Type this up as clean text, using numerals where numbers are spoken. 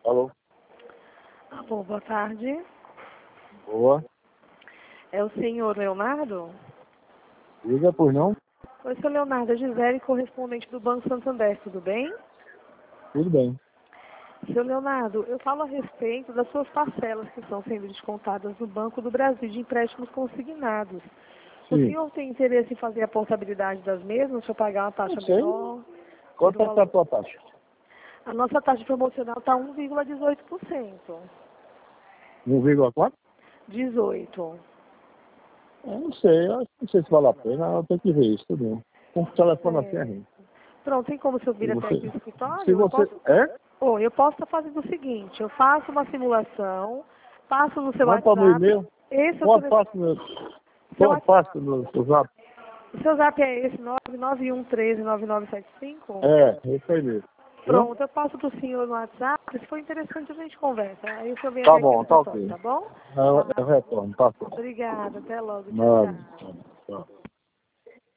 Alô? Alô, boa tarde. Boa. É o senhor Leonardo? Liga, por não? Oi, sou Leonardo, Gisele, correspondente do Banco Santander, tudo bem? Tudo bem. Seu Leonardo, eu falo a respeito das suas parcelas que estão sendo descontadas no Banco do Brasil de empréstimos consignados. O Sim. senhor tem interesse em fazer a portabilidade das mesmas, para pagar uma taxa Não sei. menor? Quanto é que tá a tua taxa? A nossa taxa promocional está 1,18%. 1,4? 18%. Eu não sei. Eu não sei se vale a pena. Eu tenho que ver isso tudo. Com o telefone assim é ruim. Pronto, tem como o senhor vir Se até aqui você... no escritório? Se Eu você... posso... É? Bom, eu posso estar fazendo o seguinte, eu faço uma simulação, passo no seu Manda para o meu WhatsApp, e-mail. esse é o Quanto telefone. passo no... Seu, Quanto passo no seu zap? o seu zap é esse, 991139975? É, esse aí mesmo. Viu? Pronto, eu passo para o senhor no WhatsApp, se for interessante a gente conversa. Aí o senhor vem Tá até aqui no bom, tá escritório, ok. tá bom? Eu retorno, tá certo. Obrigada, até logo, tchau, Nada. tchau. Tchau.